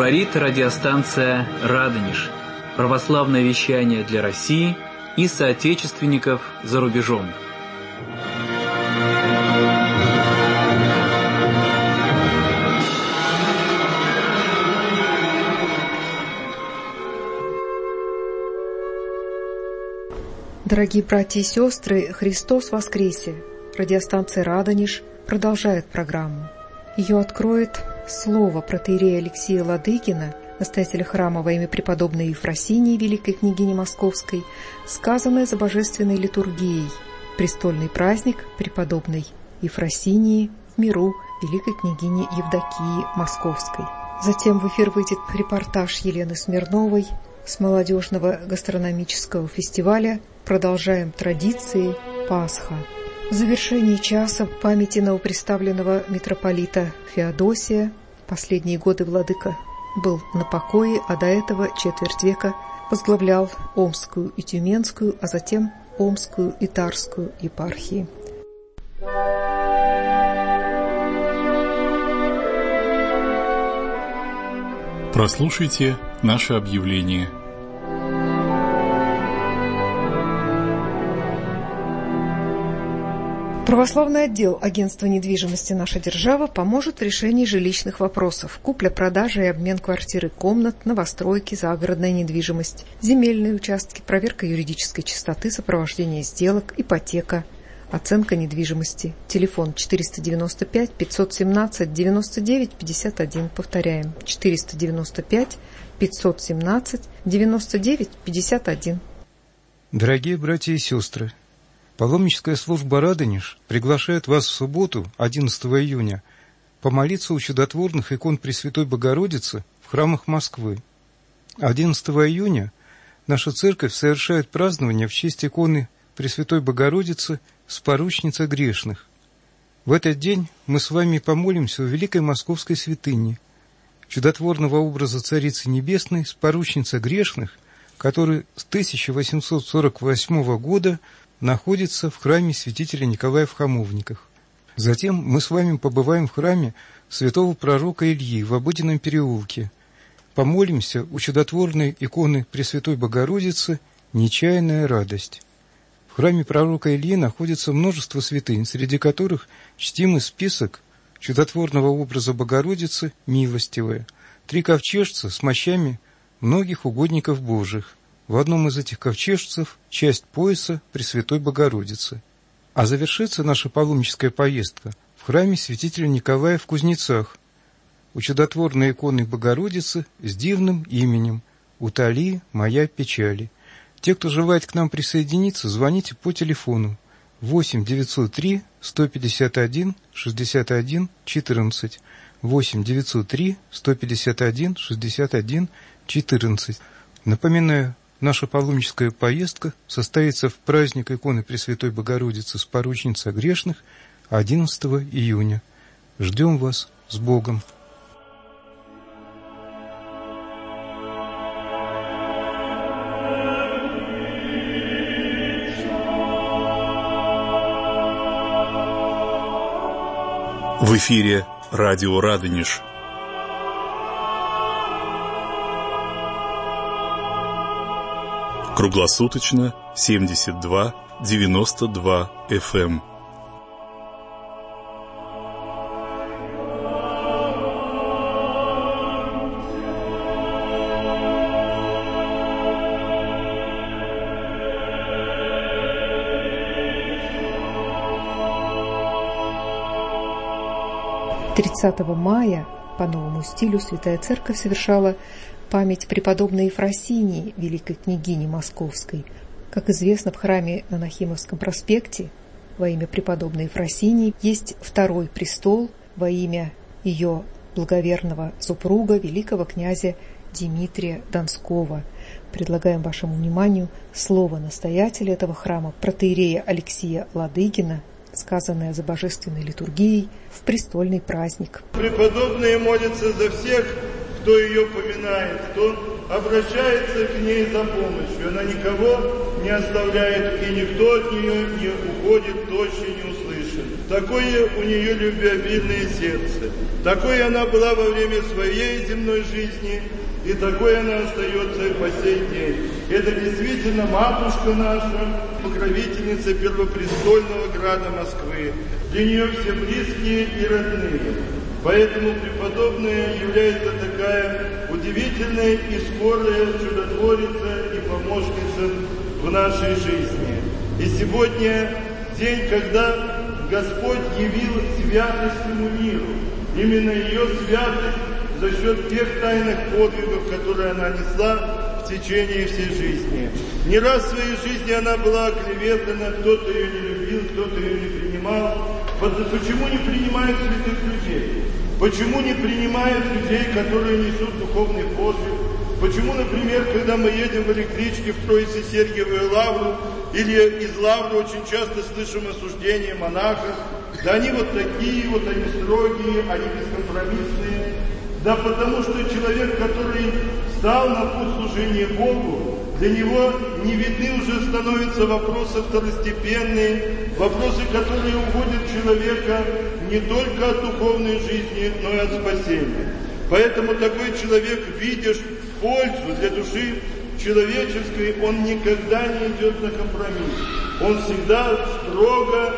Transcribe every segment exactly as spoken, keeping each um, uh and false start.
Говорит радиостанция «Радонеж». Православное вещание для России и соотечественников за рубежом. Дорогие братья и сестры, Христос воскресе! Радиостанция «Радонеж» продолжает программу. Ее откроет слово протоиерея Алексия Ладыгина, настоятеля храма во имя преподобной Ефросинии, великой княгини Московской, сказанное за божественной литургией. Престольный праздник преподобной Ефросинии в миру великой княгини Евдокии Московской. Затем в эфир выйдет репортаж Елены Смирновой с молодежного гастрономического фестиваля «Продолжаем традиции Пасха». В завершении часа памяти новоприставленного митрополита Феодосия. Последние годы владыка был на покое, а до этого четверть века возглавлял Омскую и Тюменскую, а затем Омскую и Тарскую епархии. Прослушайте наше объявление. Православный отдел агентства недвижимости «Наша держава» поможет в решении жилищных вопросов: купля-продажа и обмен квартир и комнат, новостройки, загородная недвижимость, земельные участки, проверка юридической чистоты, сопровождение сделок, ипотека, оценка недвижимости. Телефон четыреста девяносто пять пятьсот семнадцать девяносто девять пятьдесят один. Повторяем: четыреста девяносто пять пятьсот семнадцать девяносто девять пятьдесят один. Дорогие братья и сестры, паломническая служба «Радонеж» приглашает вас в субботу, одиннадцатого июня, помолиться у чудотворных икон Пресвятой Богородицы в храмах Москвы. одиннадцатого июня наша церковь совершает празднование в честь иконы Пресвятой Богородицы Споручницы грешных. В этот день мы с вами помолимся у Великой Московской святыни, чудотворного образа Царицы Небесной, Споручницы грешных, который с тысяча восемьсот сорок восьмого года находится в храме святителя Николая в Хамовниках. Затем мы с вами побываем в храме святого пророка Ильи в Обыденном переулке. Помолимся у чудотворной иконы Пресвятой Богородицы «Нечаянная радость». В храме пророка Ильи находится множество святынь, среди которых чтимый список чудотворного образа Богородицы «Милостивая», три ковчежца с мощами многих угодников Божьих. В одном из этих ковчежцев часть пояса Пресвятой Богородицы. А завершится наша паломническая поездка в храме святителя Николая в Кузнецах, у чудотворной иконы Богородицы с дивным именем «Утоли моя печали». Те, кто желает к нам присоединиться, звоните по телефону восемь девятьсот три сто пятьдесят один шестьдесят один четырнадцать, восемь девятьсот три сто пятьдесят один шестьдесят один четырнадцать. Напоминаю, наша паломническая поездка состоится в праздник иконы Пресвятой Богородицы Споручницы грешных одиннадцатого июня. Ждем вас с Богом! В эфире радио «Радонеж». Круглосуточно семьдесят два девяносто два эф эм. тридцатого мая по новому стилю Святая Церковь совершала память преподобной Ефросинии, великой княгини Московской. Как известно, в храме на Нахимовском проспекте во имя преподобной Ефросинии есть второй престол во имя ее благоверного супруга, великого князя Дмитрия Донского. Предлагаем вашему вниманию слово настоятеля этого храма, протоиерея Алексия Ладыгина, сказанное за божественной литургией в престольный праздник. Преподобная молится за всех, кто ее поминает, кто обращается к ней за помощью. Она никого не оставляет, и никто от нее не уходит, тощий, не услышан. такое у нее любвеобильное сердце. Такой она была во время своей земной жизни, и такой она остается и по сей день. Это действительно матушка наша, покровительница первопрестольного града Москвы. Для нее все близкие и родные. Поэтому преподобная является такая удивительная и скорая чудотворица и помощница в нашей жизни. И сегодня день, когда Господь явил святость всему миру. Именно ее святость за счет тех тайных подвигов, которые она несла в течение всей жизни. Не раз в своей жизни она была оклеветана, кто-то ее не любил, кто-то ее не принимал. Почему не принимают святых людей? Почему не принимают людей, которые несут духовный подвиг? Почему, например, когда мы едем в электричке в Троице-Сергиевую лавру, или из лавры очень часто слышим осуждение монахов, да они вот такие, вот они строгие, они бескомпромиссные. Да потому что человек, который стал на путь служения Богу, для него не видны уже становятся вопросы второстепенные, вопросы, которые уводят человека не только от духовной жизни, но и от спасения. Поэтому такой человек, видишь пользу для души человеческой, он никогда не идет на компромисс. Он всегда строго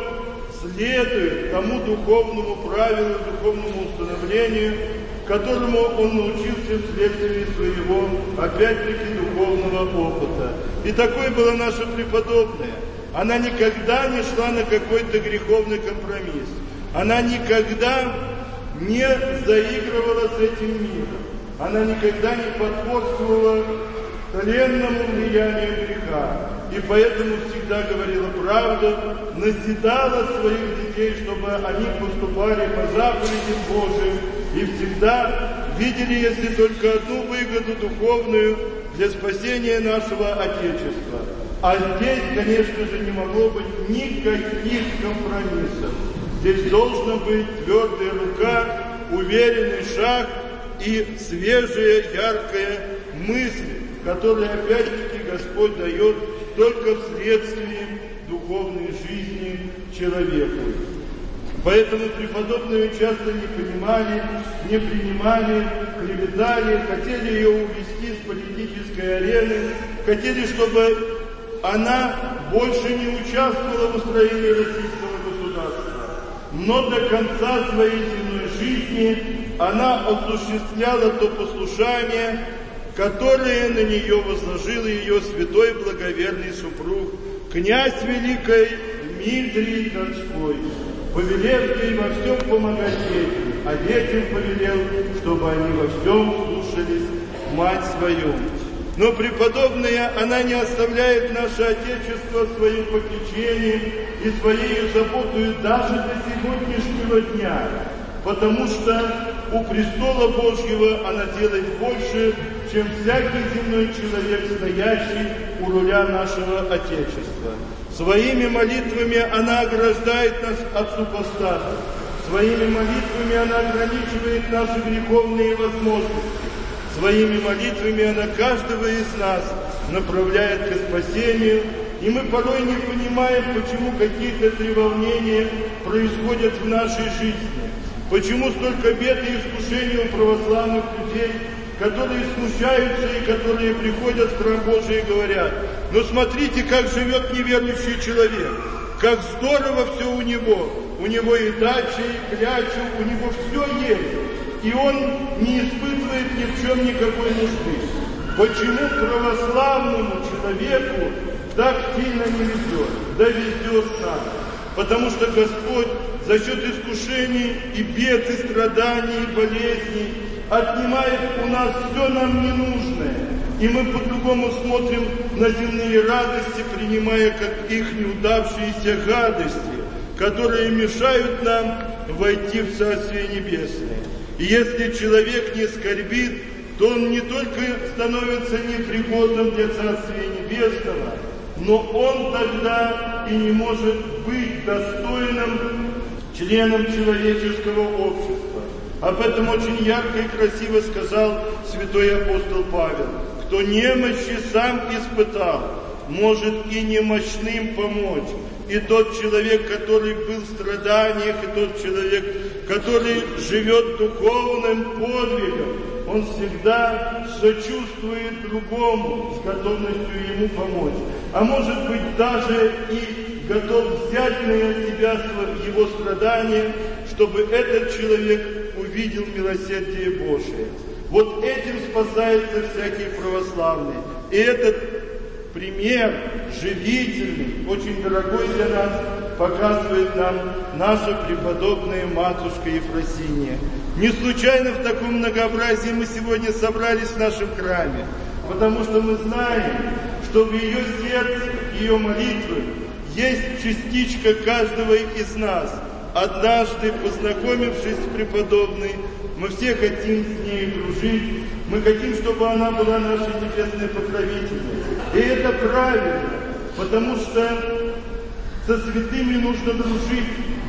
следует тому духовному правилу, духовному установлению, которому он научился вследствие своего, опять-таки, духовного опыта. И такой была наша преподобная. Она никогда не шла на какой-то греховный компромисс. Она никогда не заигрывала с этим миром. Она никогда не потворствовала тленному влиянию греха. И поэтому всегда говорила правду, назидала своих детей, чтобы они поступали по заповедям Божьим, и всегда видели, если только одну выгоду духовную для спасения нашего Отечества. А здесь, конечно же, не могло быть никаких компромиссов. Здесь должна быть твердая рука, уверенный шаг и свежая, яркая мысль, которую, опять-таки, Господь дает только вследствие духовной жизни человеку. Поэтому преподобную часто не понимали, не принимали, клеветали, хотели ее увести с политической арены, хотели, чтобы она больше не участвовала в устроении российского государства. Но до конца своей земной жизни она осуществляла то послушание, которое на нее возложил ее святой благоверный супруг, князь Великой Дмитрий Донской, повелев ей во всем помогать детям, а детям повелел, чтобы они во всем слушались мать свою. Но преподобная, она не оставляет наше Отечество своим попечением и своей заботой даже до сегодняшнего дня, потому что у престола Божьего она делает больше, чем всякий земной человек, стоящий у руля нашего Отечества. Своими молитвами она ограждает нас от супостатов. Своими молитвами она ограничивает наши греховные возможности. Своими молитвами она каждого из нас направляет к спасению. И мы порой не понимаем, почему какие-то треволнения происходят в нашей жизни. Почему столько бед и искушений у православных людей, которые смущаются и которые приходят в храм Божий и говорят: ну смотрите, как живет неверующий человек, как здорово все у него, у него и дача, и кляча, у него все есть, и он не испытывает ни в чем никакой нужды. Почему православному человеку так сильно не везет? Да везет нам. Потому что Господь за счет искушений и бед, и страданий, и болезней отнимает у нас все нам ненужное. И мы по-другому смотрим на земные радости, принимая как их неудавшиеся гадости, которые мешают нам войти в Царствие Небесное. И если человек не скорбит, то он не только становится непригодным для Царствия Небесного, но он тогда и не может быть достойным членом человеческого общества. Об этом очень ярко и красиво сказал святой апостол Павел: кто немощи сам испытал, может и немощным помочь. и тот человек, который был в страданиях, и тот человек, который живет духовным подвигом, он всегда сочувствует другому, с готовностью ему помочь. А может быть, даже и готов взять на себя его страдания, чтобы этот человек увидел милосердие Божие. Вот этим спасается всякий православный. И этот пример живительный, очень дорогой для нас, показывает нам наша преподобная матушка Ефросиния. Не случайно в таком многообразии мы сегодня собрались в нашем храме, потому что мы знаем, что в ее сердце, ее молитвы есть частичка каждого из нас. Однажды, познакомившись с преподобной, мы все хотим с ней дружить, мы хотим, чтобы она была нашей небесной покровительницей. И это правильно, потому что со святыми нужно дружить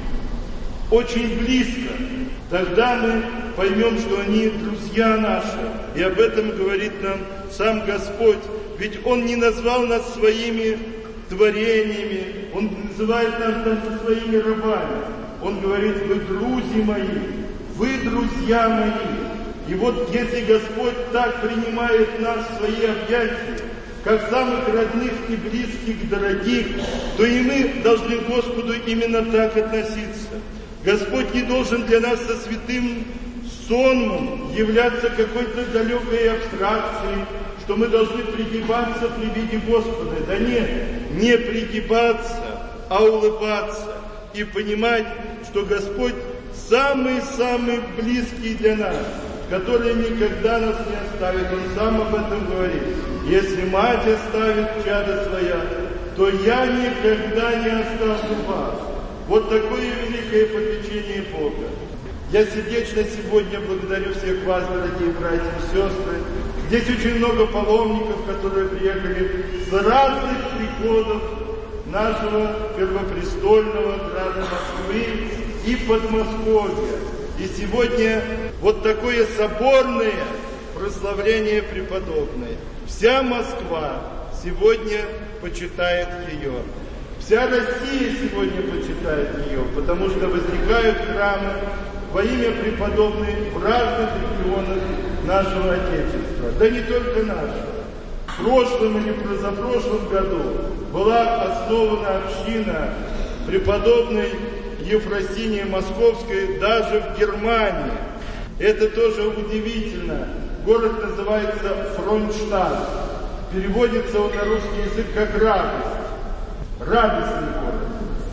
очень близко. Тогда мы поймем, что они друзья наши. И об этом говорит нам сам Господь. Ведь Он не назвал нас своими творениями, Он называет нас даже своими рабами. Он говорит: вы друзья мои, вы друзья мои. И вот если Господь так принимает нас в свои объятия, как самых родных и близких, дорогих, то и мы должны к Господу именно так относиться. Господь не должен для нас со святым сонмом являться какой-то далекой абстракцией, что мы должны пригибаться при виде Господа. Да нет, не пригибаться, а улыбаться и понимать, что Господь самый-самый близкий для нас, который никогда нас не оставит. Он сам об этом говорит. Если мать оставит чадо своя, то я никогда не оставлю вас. Вот такое великое попечение Бога. Я сердечно сегодня благодарю всех вас, дорогие братья и сестры. Здесь очень много паломников, которые приехали с разных приходов нашего первопрестольного града Москвы и Подмосковья. И сегодня вот такое соборное прославление преподобной. Вся Москва сегодня почитает ее. Вся Россия сегодня почитает ее, потому что возникают храмы во имя преподобной в разных регионах нашего Отечества. Да не только нашего. В прошлом или позапрошлом году была основана община преподобной Ефросинии Московской даже в Германии. Это тоже удивительно. Город называется Фронштадт. Переводится он на русский язык как радость. Радостный город.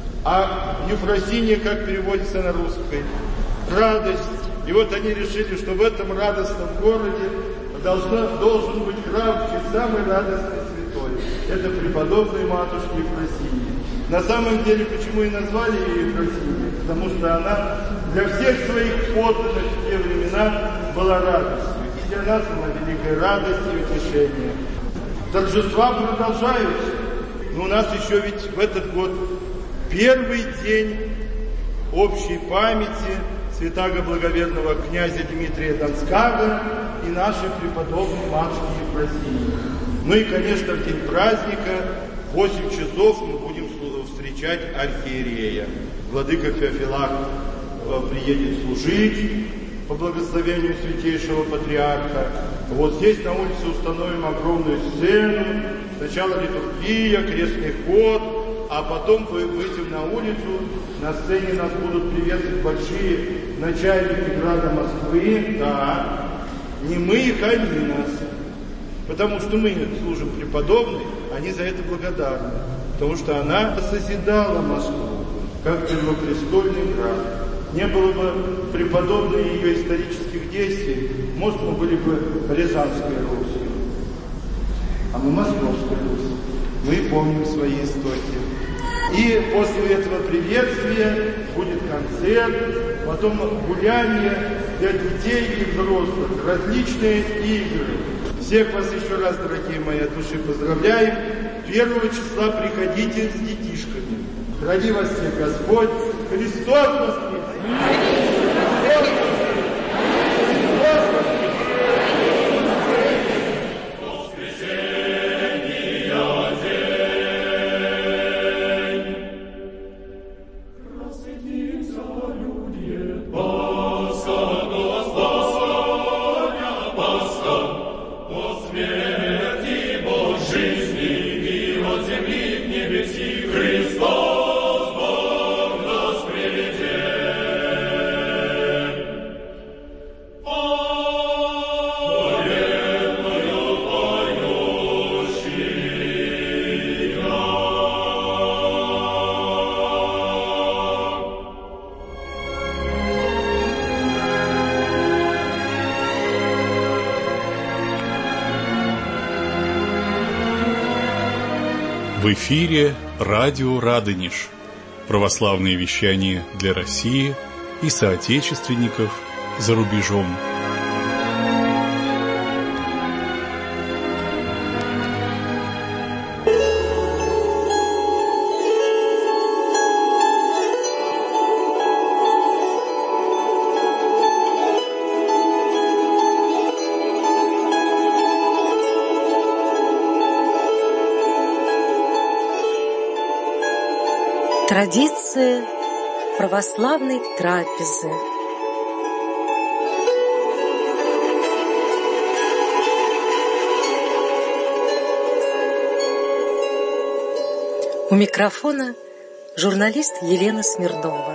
А Ефросиния как переводится на русский? Радость. И вот они решили, что в этом радостном городе должна, должен быть храм в честь самой радостной святой. Это преподобной матушки Ефросинии. На самом деле, почему и назвали ее Ефросинией? Потому что она для всех своих подданных в те времена была радостью. И для нас она великая радость и утешение. Торжества продолжаются. Но у нас еще ведь в этот год первый день общей памяти святаго благоверного князя Дмитрия Донского и нашей преподобной матушки Ефросинии. Ну и, конечно, в день праздника в восемь часов мы будем встречать архиерея. Владыка Феофилак приедет служить по благословению святейшего патриарха. Вот здесь на улице установим огромную сцену. Сначала литургия, крестный ход, а потом выйдем на улицу. На сцене нас будут приветствовать большие начальники града Москвы. Да, не мы их, а они нас. Потому что мы служим преподобной, они за это благодарны. Потому что она созидала Москву, как первопрестольный град. Не было бы преподобной ее исторических действий, может, мы были бы Рязанской Русью. А мы Московская Русь. Мы помним свои истоки. И после этого приветствия будет концерт, потом гуляние для детей и взрослых, различные игры. Всех вас еще раз, дорогие мои, от души поздравляем. Первого числа приходите с детишками. Храни вас всех Господь. Христос воскресе! В эфире радио «Радонеж». Православные вещания для России и соотечественников за рубежом. Традиции православной трапезы. У микрофона журналист Елена Смирнова.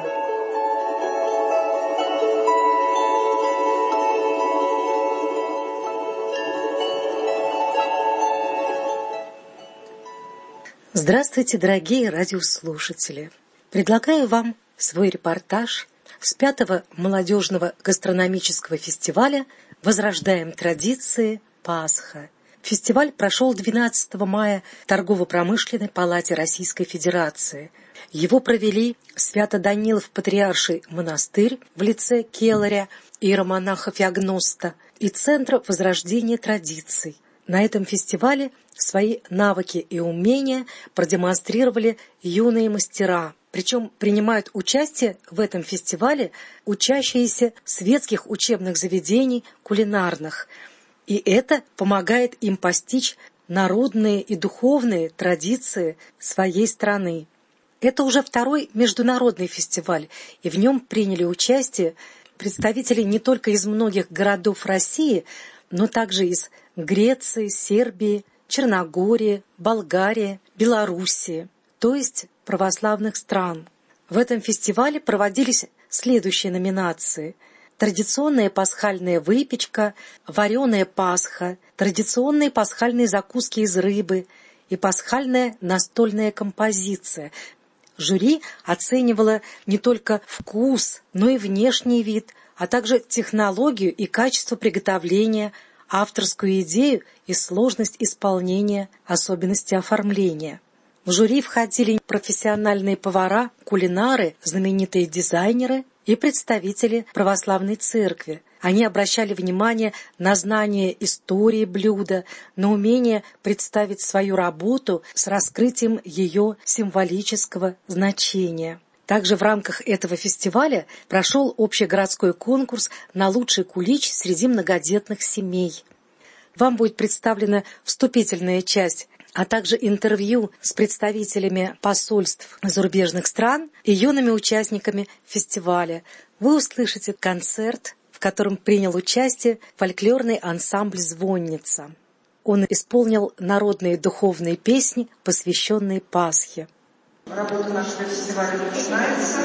Здравствуйте, дорогие радиослушатели! Предлагаю вам свой репортаж с пятого молодежного гастрономического фестиваля «Возрождаем традиции. Пасха». Фестиваль прошел двенадцатого мая в Торгово-промышленной палате Российской Федерации. Его провели Свято-Данилов Патриарший монастырь в лице келаря, иеромонаха Феогноста и Центра возрождения традиций. На этом фестивале свои навыки и умения продемонстрировали юные мастера. Причем принимают участие в этом фестивале учащиеся светских учебных заведений кулинарных. И это помогает им постичь народные и духовные традиции своей страны. Это уже второй международный фестиваль, и в нем приняли участие представители не только из многих городов России, но также из Греции, Сербии, Черногории, Болгарии, Белоруссии, то есть православных стран. В этом фестивале проводились следующие номинации: традиционная пасхальная выпечка, вареная пасха, традиционные пасхальные закуски из рыбы и пасхальная настольная композиция. Жюри оценивало не только вкус, но и внешний вид, а также технологию и качество приготовления, авторскую идею и сложность исполнения, особенности оформления. В жюри входили профессиональные повара, кулинары, знаменитые дизайнеры и представители православной церкви. Они обращали внимание на знание истории блюда, на умение представить свою работу с раскрытием ее символического значения. Также в рамках этого фестиваля прошел общегородской конкурс на лучший кулич среди многодетных семей. Вам будет представлена вступительная часть, а также интервью с представителями посольств зарубежных стран и юными участниками фестиваля. Вы услышите концерт, в котором принял участие фольклорный ансамбль «Звонница». Он исполнил народные духовные песни, посвященные Пасхе. Работа нашего фестиваля начинается.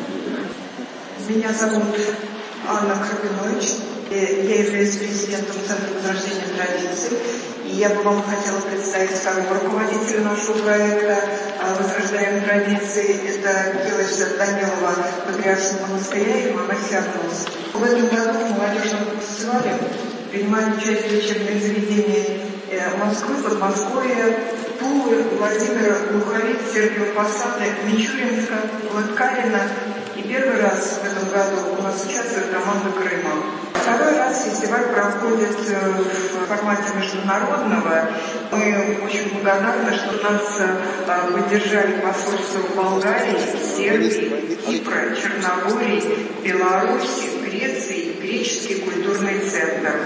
Меня зовут Анна Крабинович. Я являюсь президентом Центра возрождения традиций. И я бы вам хотела представить второго руководителя нашего проекта «Возрождаем традиции». Это келарь Данилова Патриаршего монастыря и иеромонах Феогност. В этом году в молодежном фестивале принимают участие учебные заведения Москвы, Подмосковья, Тулы, Владимира, Глуховиц, Сергиева Посада, Мичуринска, Лыткарина. И первый раз в этом году у нас участвует команда Крыма. Второй раз фестиваль проходит в формате международного. Мы очень благодарны, что нас поддержали посольства Болгарии, Сербии, Кипра, Черногории, Беларуси, Греции и Греческий культурный центр.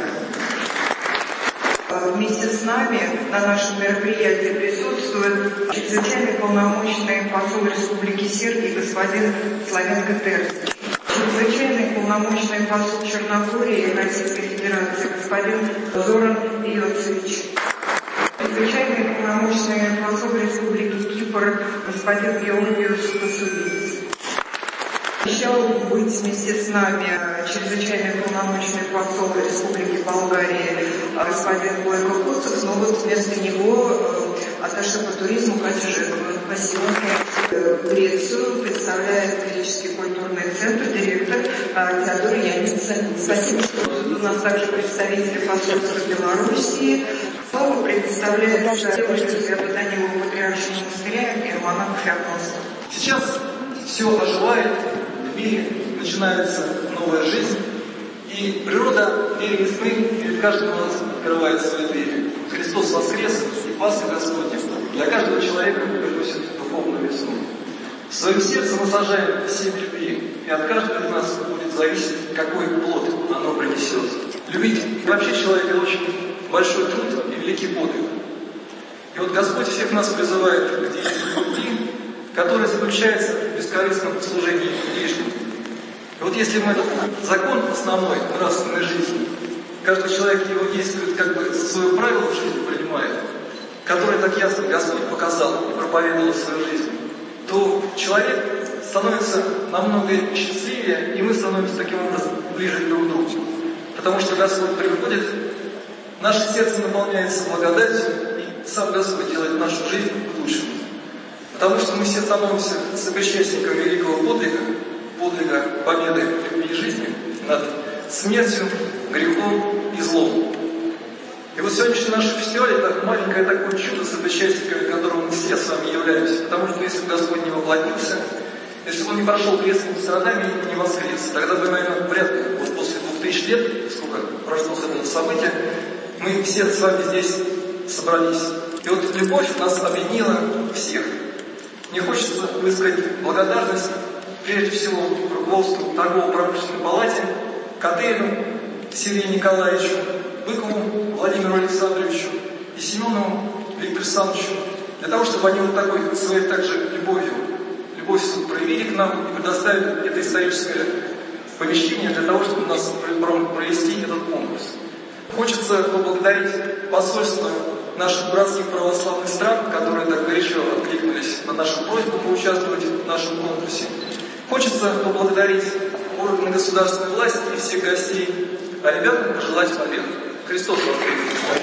Вместе с нами на нашем мероприятии присутствует чрезвычайный полномочный посол Республики Сербии господин Славенко Терзич, чрезвычайный полномочный посол Черногории Российской Федерации господин Зоран Йоцевич, чрезвычайный полномочный посол Республики Кипр господин Георгиус Косувиц. Обещал быть вместе с нами чрезвычайный полномочный посол Республики Болгарии господин Бойко Куцев, но вот вместо него атташе по туризму Катя Жекова. Спасибо. Грецию представляет Греческий культурный центр, директор Теодор Яница. Спасибо, что у нас также представители посольства Белоруссии. Слово представляется для Ботаневого патриаршего монастыря иеромонах Феофанства. Сейчас все оживает, в мире начинается новая жизнь, и природа в мире весны перед каждым из нас открывает свои двери. Христос воскрес, и Пасха Господня для каждого человека приносит духовную весну. В своем сердце мы сажаем семя любви, и от каждого из нас будет зависеть, какой плод оно принесет. Любить вообще человека очень большой труд и великий подвиг. И вот Господь всех нас призывает к действию любви, которая заключается в бескорыстном служении ближним. И вот если мы этот закон основной нравственной жизни, каждый человек его действует как бы свое правило в жизни принимает, которое так ясно Господь показал и проповедовал в свою жизнь, то человек становится намного счастливее, и мы становимся таким образом ближе друг к другу. Потому что Господь приходит, наше сердце наполняется благодатью, и сам Господь делает нашу жизнь лучше. Потому что мы все становимся сопричастниками великого подвига, подвига победы любви и жизни над смертью, грехом и злом. И вот сегодняшний наш фестиваль — это маленькое такое чудо, сопричастниками которого мы все с вами являемся. Потому что если бы Господь не воплотился, если бы Он не прошел крестными сторонами и не воскрес, тогда бы, наверное, вряд ли, вот после двух тысяч лет, сколько прошло с этого события, мы все с вами здесь собрались. И вот любовь нас объединила всех. Мне хочется высказать благодарность прежде всего руководству торгово-промышленной палате, Катырину Сергею Николаевичу, Быкову Владимиру Александровичу и Семенову Виктору Александровичу, для того, чтобы они вот такой своей также любовью, любовь проявили к нам и предоставили это историческое помещение для того, чтобы у нас провести этот конкурс. Хочется поблагодарить посольство наших братских православных стран, которые так горячо откликнулись на нашу просьбу поучаствовать в нашем конкурсе. Хочется поблагодарить органы государственной власти и всех гостей, а ребятам пожелать победы. Христос воскрес!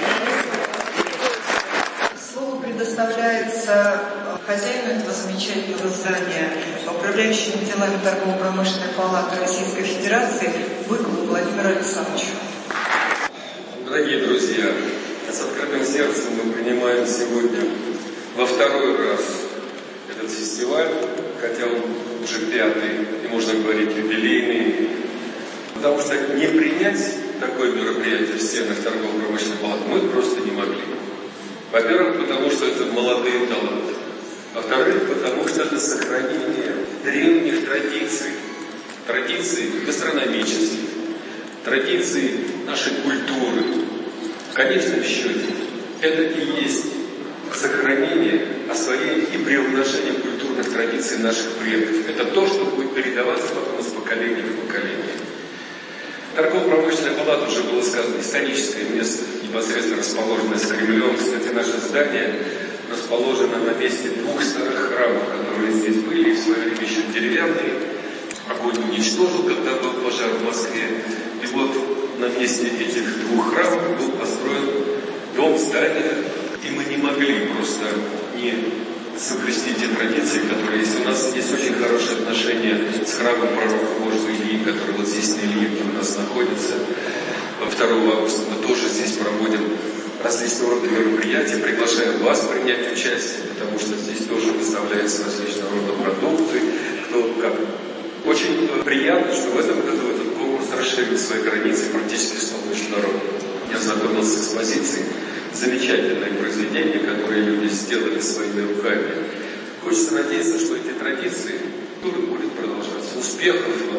Слово предоставляется хозяину этого замечательного здания, управляющему делами торгово-промышленной палаты Российской Федерации Быкову Владимиру Александровичу. Дорогие друзья, с открытым сердцем мы принимаем сегодня во второй раз этот фестиваль, хотя он уже пятый, и можно говорить юбилейный, потому что не принять такое мероприятие в стенах торгово-промышленной палаты мы просто не могли. Во-первых, потому что это молодые таланты. Во-вторых, потому что это сохранение древних традиций, традиций гастрономических, традиций нашей культуры. В конечном счете, это и есть сохранение, освоение и приумножение культурных традиций наших предков. Это то, что будет передаваться потом из поколения в поколение. Торгово-промышленная палата, уже было сказано, историческое место, непосредственно расположенное с Кремлем. Кстати, наше здание расположено на месте двух старых храмов, которые здесь были, и в свое время еще деревянные. Огонь уничтожил, когда был пожар в Москве. И вот на месте этих двух храмов был построен дом, здание, и мы не могли просто не соблюсти те традиции, которые есть. У нас есть очень хорошие отношения с храмом пророка Божьего Ильи, который вот здесь на Ильинке у нас находится. второго августа мы тоже здесь проводим различного рода мероприятия. Приглашаем вас принять участие, потому что здесь тоже выставляются различного рода продукты, кто как. Очень приятно, что в этом году этот конкурс расширил свои границы, практически стал международным. Я знакомился с экспозицией. Замечательное произведение, которое люди сделали своими руками. Хочется надеяться, что эти традиции будут продолжаться. Успехов вам!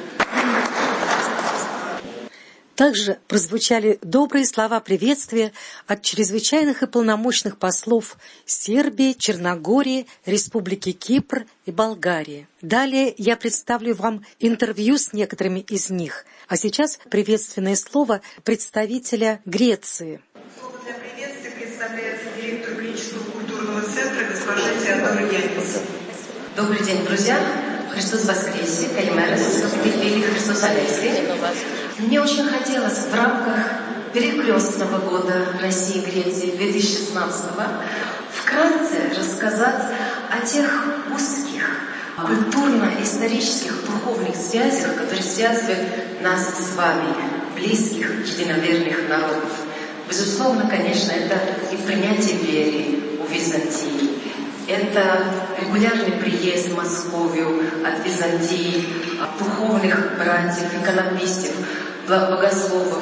Также прозвучали добрые слова приветствия от чрезвычайных и полномочных послов Сербии, Черногории, Республики Кипр и Болгарии. Далее я представлю вам интервью с некоторыми из них. А сейчас приветственное слово представителя Греции. Слово для приветствия представляется директор клинического культурного центра госпожа Теодора Янис. Добрый день, друзья! Христос воскресе! Калимера, Христос Алексей! Мне очень хотелось в рамках перекрестного года России и Греции две тысячи шестнадцатого вкратце рассказать о тех узких культурно-исторических духовных связях, которые связывают нас с вами, близких, единоверных народов. Безусловно, конечно, это и принятие веры у Византии. Это регулярный приезд в Московию от Византии, от духовных братьев, иконописцев, богословов.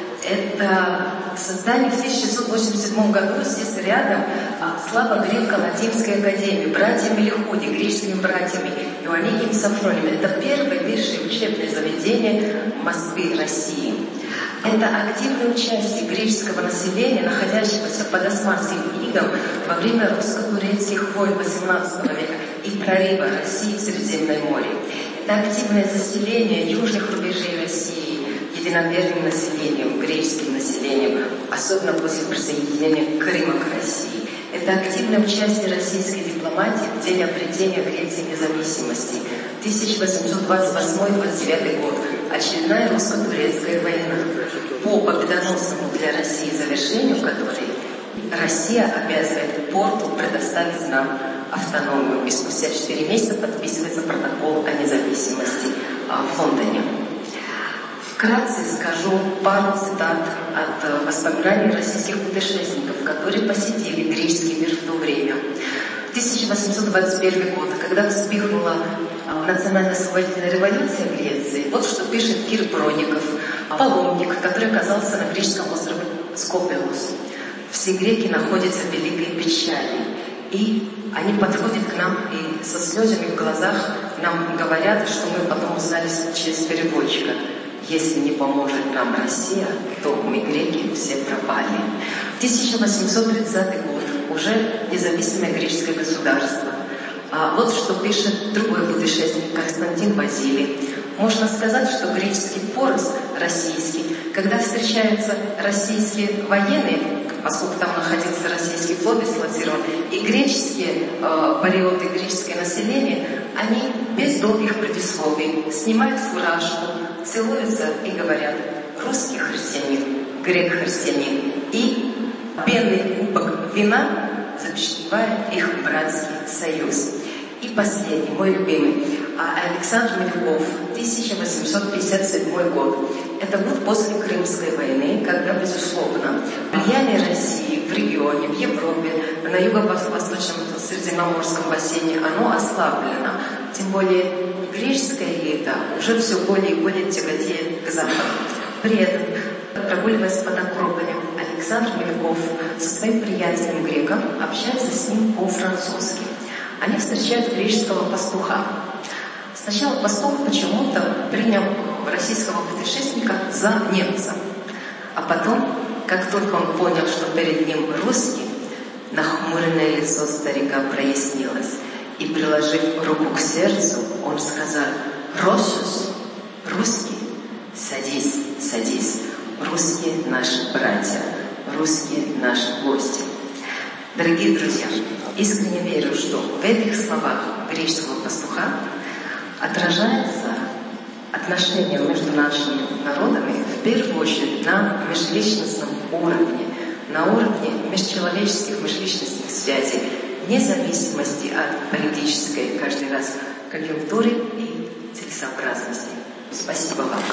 Это создание в тысяча шестьсот восемьдесят седьмом году здесь рядом Славо-Греко-Латинской академии, братьями Лиходи, греческими братьями Иоаннидием и Сафронием. Это первое высшее учебное заведение Москвы и России. Это активное участие греческого населения, находящегося под османским игом во время русско-турецких войн восемнадцатого века и прорыва России в Средиземное море. Это активное заселение южных рубежей России единоверным населением, греческим населением, особенно после присоединения Крыма к России. Это активное участие российской дипломатии в день обретения Греции независимости. тысяча восемьсот двадцать восьмой — двадцать девятый год. Очередная русско-турецкая война, по победоносному для России завершению которой Россия обязывает порту предоставить нам автономию. И спустя четыре месяца подписывается протокол о независимости в Лондоне. Вкратце скажу пару цитат от воспоминаний российских путешественников, которые посетили греческий мир в то время. тысяча восемьсот двадцать первый год, когда вспыхнула национально-освободительная революция в Греции, вот что пишет Кир Броников, паломник, который оказался на греческом острове Скопелос. Все греки находятся в великой печали, и они подходят к нам и со слезами в глазах нам говорят, что мы потом узнали через переводчика. Если не поможет нам Россия, то мы, греки, все пропали. тысяча восемьсот тридцатый год, уже независимое греческое государство. А вот что пишет другой путешественник Константин Базилий. Можно сказать, что греческий порос российский, когда встречаются российские военные, поскольку там находился российский флот дислоцирован, и греческие э, патриоты, греческое население, они без долгих предисловий снимают фуражку, целуются и говорят: русский христианин, грек-христианин. И пенный кубок вина запечатлевает их братский союз. И последний, мой любимый, Александр Малюков, тысяча восемьсот пятьдесят седьмой год. Это год после Крымской войны, когда, безусловно, влияние России в регионе, в Европе, на юго-восточном Средиземноморском бассейне, оно ослаблено. Тем более греческая элита уже все более и более тяготеет к Западу. При этом, прогуливаясь под Акрополем, Александр Малюков со своим приятелем греком общается с ним по-французски. Они встречают греческого пастуха. Сначала пастух почему-то принял российского путешественника за немца. А потом, как только он понял, что перед ним русский, нахмуренное лицо старика прояснилось. И, приложив руку к сердцу, он сказал: «Росус, русский, садись, садись, русские наши братья, русские наши гости». Дорогие друзья, искренне верю, что в этих словах греческого пастуха отражается отношение между нашими народами в первую очередь на межличностном уровне, на уровне межчеловеческих, межличностных связей, вне зависимости от политической каждый раз конъюнктуры и целесообразности. Спасибо вам.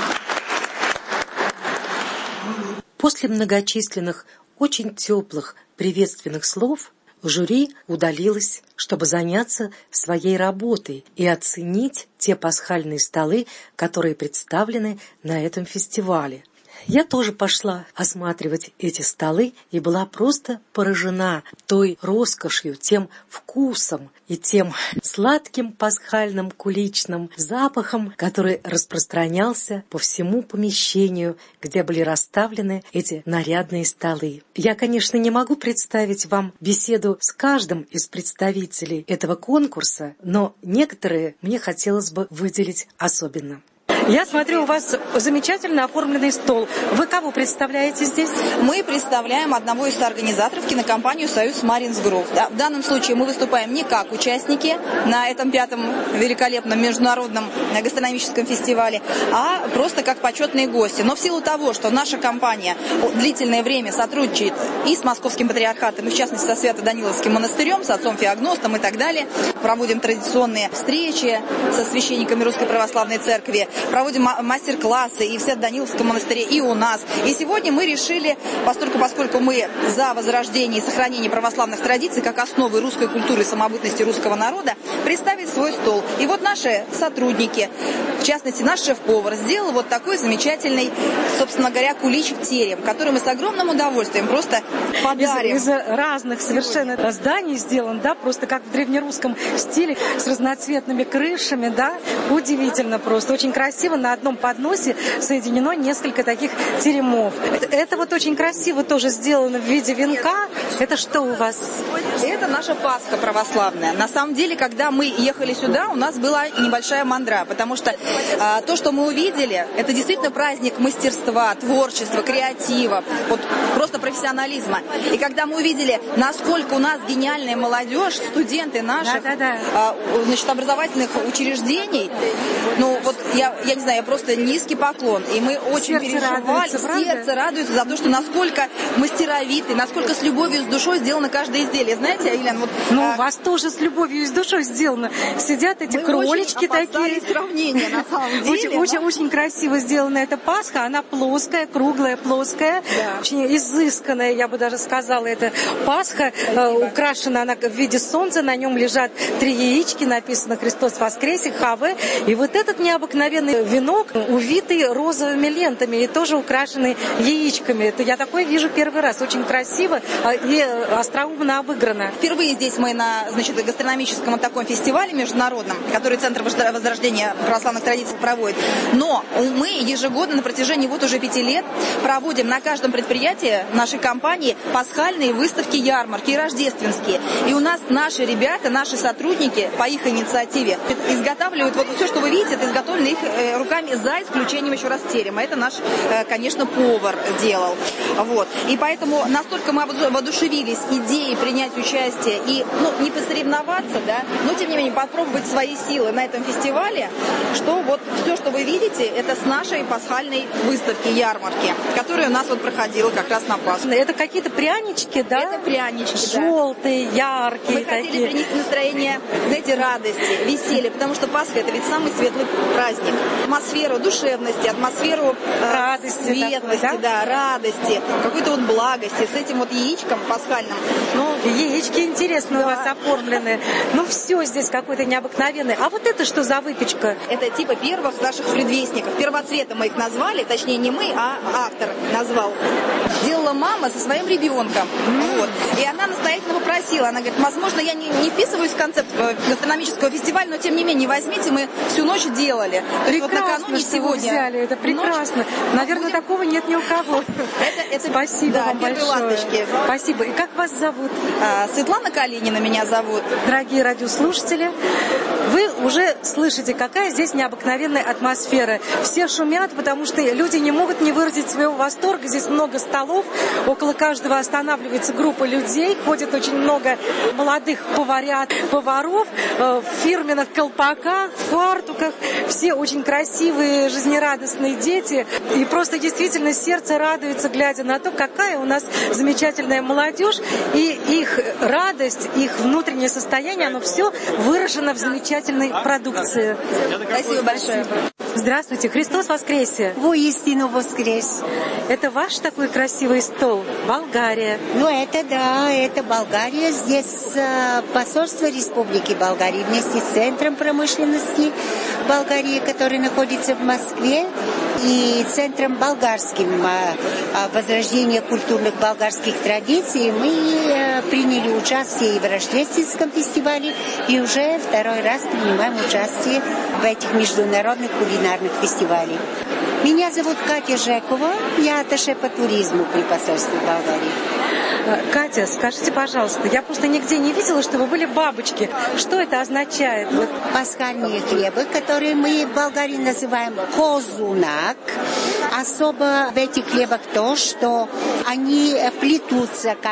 После многочисленных, очень теплых приветственных слов жюри удалилось, чтобы заняться своей работой и оценить те пасхальные столы, которые представлены на этом фестивале. Я тоже пошла осматривать эти столы и была просто поражена той роскошью, тем вкусом и тем сладким пасхальным куличным запахом, который распространялся по всему помещению, где были расставлены эти нарядные столы. Я, конечно, не могу представить вам беседу с каждым из представителей этого конкурса, но некоторые мне хотелось бы выделить особенно. Я смотрю, у вас замечательно оформленный стол. Вы кого представляете здесь? Мы представляем одного из организаторов, кинокомпанию «Союз Маринс Групп». Да, в данном случае мы выступаем не как участники на этом пятом великолепном международном гастрономическом фестивале, а просто как почетные гости. Но в силу того, что наша компания длительное время сотрудничает и с Московским патриархатом, и в частности со Свято-Даниловским монастырем, с отцом Феогностом и так далее, проводим традиционные встречи со священниками Русской Православной Церкви, проводим мастер-классы и в Свято-Даниловском монастыре, и у нас. И сегодня мы решили, поскольку, поскольку мы за возрождение и сохранение православных традиций как основы русской культуры и самобытности русского народа, представить свой стол. И вот наши сотрудники, в частности наш шеф-повар, сделал вот такой замечательный, собственно говоря, кулич в терем, который мы с огромным удовольствием просто подарим. Из, из разных совершенно зданий сделан, да, просто как в древнерусском стиле, с разноцветными крышами, да, удивительно просто, очень красиво, на одном подносе соединено несколько таких теремов. Это, это вот очень красиво тоже сделано в виде венка. Это что у вас? Это наша Пасха православная. На самом деле, когда мы ехали сюда, у нас была небольшая мандра, потому что а, то, что мы увидели, это действительно праздник мастерства, творчества, креатива, вот просто профессионализма. И когда мы увидели, насколько у нас гениальная молодежь, студенты наших да, да, да. А, значит, образовательных учреждений, ну вот я, я не знаю, я просто низкий поклон. И мы очень сердце переживали, радуется, сердце радуется за то, что насколько мастеровитый, насколько с любовью и с душой сделано каждое изделие. Знаете, Елена, вот... Ну, а... у вас тоже с любовью и с душой сделано. Сидят эти мы кролички очень такие. Сравнения, на самом деле. Очень, но... очень, очень красиво сделана эта Пасха. Она плоская, круглая, плоская. Да. Очень изысканная, я бы даже сказала. Это Пасха. Э, украшена она в виде солнца. На нем лежат три яички. Написано «Христос воскресе», «Хаве». И вот этот необыкновенный венок, увитый розовыми лентами и тоже украшенный яичками. Это я такое вижу первый раз. Очень красиво и остроумно обыграно. Впервые здесь мы на, значит, гастрономическом вот таком фестивале международном, который Центр возрождения православных традиций проводит. Но мы ежегодно на протяжении вот уже пяти лет проводим на каждом предприятии нашей компании пасхальные выставки, ярмарки и рождественские. И у нас наши ребята, наши сотрудники по их инициативе изготавливают, вот все, что вы видите, это изготовлено их руками, за исключением еще раз терема. Это наш, конечно, повар делал. Вот. И поэтому настолько мы воодушевились идеей принять участие и, ну, не посоревноваться, да, но тем не менее попробовать свои силы на этом фестивале, что вот все, что вы видите, это с нашей пасхальной выставки, ярмарки, которая у нас вот проходила как раз на Пасху. Это какие-то прянички, да? Это прянички, желтые, да. яркие Мы такие. хотели принести настроение, знаете, радости, веселья, потому что Пасха — это ведь самый светлый праздник. Атмосферу душевности, атмосферу радости, светлости, такой, да? да, радости, какой-то вот благости с этим вот яичком пасхальным. Ну, яички интересно, да, у вас оформлены. Ну, все здесь какое-то необыкновенное. А вот это что за выпечка? Это типа первых наших предвестников. Первоцветы мы их назвали, точнее не мы, а автор назвал. Делала мама со своим ребенком. Mm. Вот. И она настоятельно попросила. Она говорит, возможно, я не, не вписываюсь в концепт гастрономического фестиваля, но тем не менее, возьмите, мы всю ночь делали. Прекрасно, вот накануне что сегодня. Вы взяли. Это прекрасно. Ночь. Наверное, будем... такого нет ни у кого. Это, это... Спасибо да, вам большое. Ласточки. Спасибо. И как вас зовут? А, Светлана Калинина меня зовут. Дорогие радиослушатели, вы уже слышите, какая здесь необыкновенная атмосфера. Все шумят, потому что люди не могут не выразить своего восторга. Здесь много столов, около каждого останавливается группа людей, ходит очень много молодых поварят, поваров в фирменных колпаках, в фартуках. Все очень красивые, жизнерадостные дети. И просто действительно сердце радуется, глядя на то, какая у нас замечательная молодежь. И их радость, их внутреннее состояние, оно все выражено в замечательной продукции. Спасибо большое. Здравствуйте, Христос воскресе! Воистину воскрес! Это ваш такой красивый стол? Болгария. Ну, это да, это Болгария. Здесь э, посольство Республики Болгарии вместе с Центром промышленности Болгарии, который находится в Москве, и Центром болгарским э, возрождения культурных болгарских традиций. Мы э, приняли участие и в Рождественском фестивале, и уже второй раз принимаем участие в этих международных кулинарных фестивалях. Меня зовут Катя Жекова, я атташе по туризму при посольстве Болгарии. Катя, скажите, пожалуйста, я просто нигде не видела, что вы были бабочки. Что это означает? Ну, пасхальные хлебы, которые мы в Болгарии называем козунак. Особо в этих хлебах то, что Они плетутся, как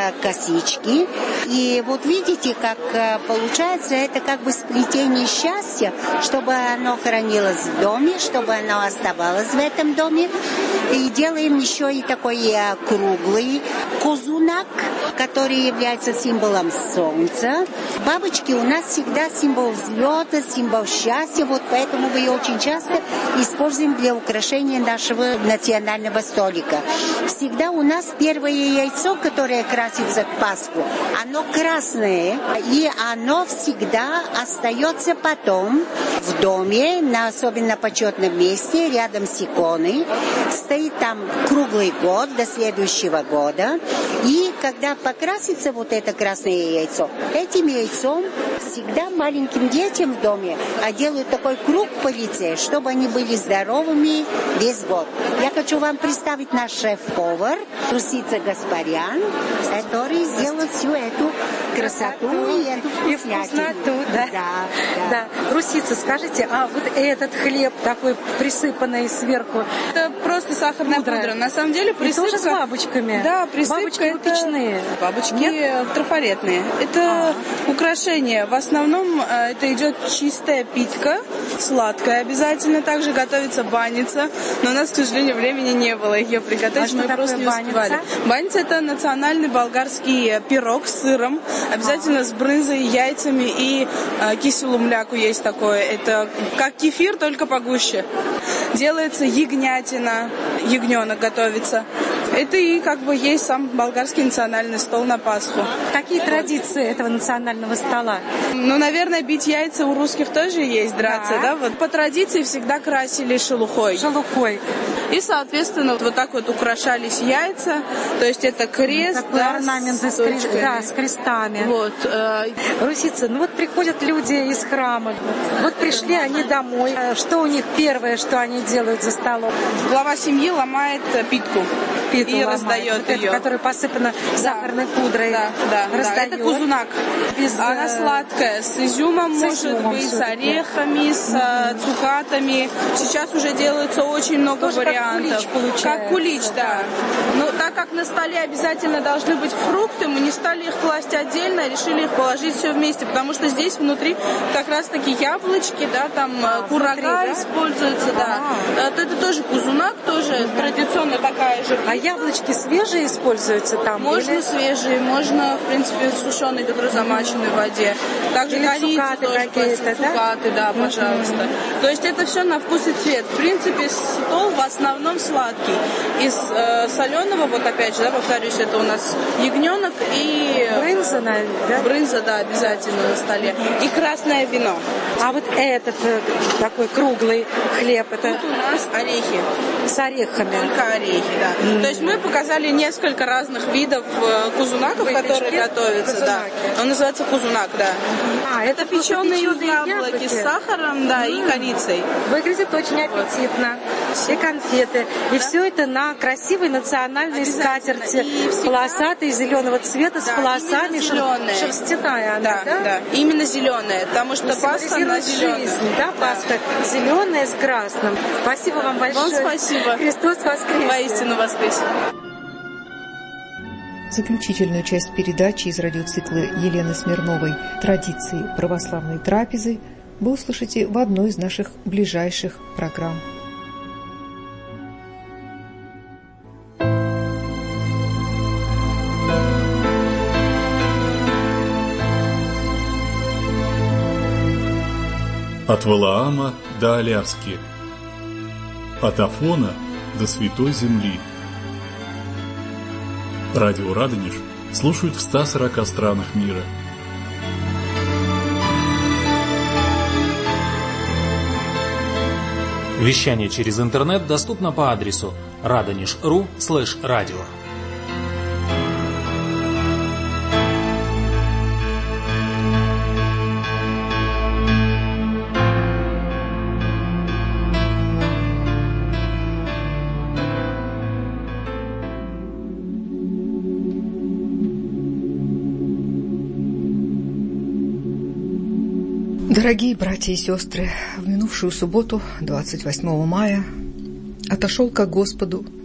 косички. И вот видите, как получается, это как бы сплетение счастья, чтобы оно хранилось в доме, чтобы оно оставалось в этом доме. И делаем еще и такой круглый козунак, который является символом солнца. Бабочки у нас всегда символ взлета, символ счастья, вот поэтому мы ее очень часто используем для украшения нашего национального столика. Всегда у нас первое яйцо, которое красится к Пасху, оно красное, и оно всегда остается потом в доме, на особенно почетном месте, рядом с иконой. Стоит там круглый год до следующего года. И когда покрасится вот это красное яйцо, этим яйцом всегда маленьким детям в доме делают такой круг по лице, чтобы они были здоровыми весь год. Я хочу вам представить наш шеф-повар Русица Гаспарян, который сделал всю эту красоту и эту вкуснятину. Да. Да, да. Да. Русица, скажите, а вот этот хлеб такой присыпанный сверху? Это просто сахарная пудра. пудра. На самом деле присыпка... И тоже с бабочками? Да, присыпка. Бабочки это... выпечные? Бабочки Нет? трафаретные. Это а. украшение. В основном это идет чистая питька, сладкая обязательно. Также готовится баница. Но у нас, к сожалению, времени не было ее приготовить. А мы что просто не баница? успевали. Баница — это национальный болгарский пирог с сыром. Обязательно а. с брынзой, яйцами и э, киселу мляку есть такое. Это как кефир, только погуще. Делается ягнятина, ягненок готовится. Это и как бы есть сам болгарский национальный стол на Пасху. Какие традиции этого национального стола? Ну, наверное, бить яйца у русских тоже есть, драться, да? да? Вот по традиции всегда красили шелухой. Шелухой. И, соответственно, вот так вот украшались яйца. То есть это крест, такой да, орнамент с, с, кре- да, с крестами. Вот. Э... Русица, ну вот приходят люди из храма. Вот пришли они домой. Что у них первое, что они делают за столом? Глава семьи ломает питку. Питу и ломает. раздает вот ее. Это, которая посыпана да. сахарной пудрой. Да, да, да. Это кузунак. Без... Она сладкая, с изюмом, с может изюмом быть, с орехами, с mm-hmm. цукатами. Сейчас уже делается очень много Тоже вариантов. Как кулич, как кулич, да. да. Но так как на столе обязательно должны быть фрукты, мы не стали их класть отдельно, решили их положить все вместе, потому что здесь внутри как раз-таки яблочки, да, там а, курага внутри, да? используется, да. А. Это тоже кузунак, тоже mm-hmm. традиционно такая же. А яблочки свежие используются там? Можно или... свежие, можно, в принципе, сушеные, которые замачены в воде. Также или корицу цукаты тоже, какие-то, цукаты, да, да пожалуйста. Mm-hmm. То есть это все на вкус и цвет. В принципе, стол в основном сладкий. Из э, соленого, вот опять же, да, повторюсь, это у нас ягненок и... Брынза, наверное, да? Брынза, да, обязательно на столе. И красное вино. А вот этот такой круглый хлеб, это... Тут у нас орехи. С орехами. Только орехи, да. Mm-hmm. То есть мы показали несколько разных видов кузунаков, Выпечки. которые готовятся. Кузунаки. Да. Он называется кузунак, да. А, это, это печеные яблоки, яблоки с сахаром, да, mm-hmm. и корицей. Выглядит очень аппетитно. И конфеты. И да? все это на красивой национальной скатерти. Полосатой, зеленого цвета, да, с полосами. Зеленая. Шерстяная она, да? Да, да. Именно зеленая, потому что Пасха, она зеленая. Жизнь, да, Пасха да. зеленая с красным. Спасибо да. вам большое. Вам спасибо. Христос воскресе. Воистину воскресе. Заключительную часть передачи из радиоцикла Елены Смирновой «Традиции православной трапезы» вы услышите в одной из наших ближайших программ. От Валаама до Аляски, от Афона до Святой Земли. Радио Радонеж слушают в ста сорока странах мира. Вещание через интернет доступно по адресу радонеж точка ру слэш радио. Дорогие братья и сестры, в минувшую субботу, двадцать восьмого мая, отошел ко Господу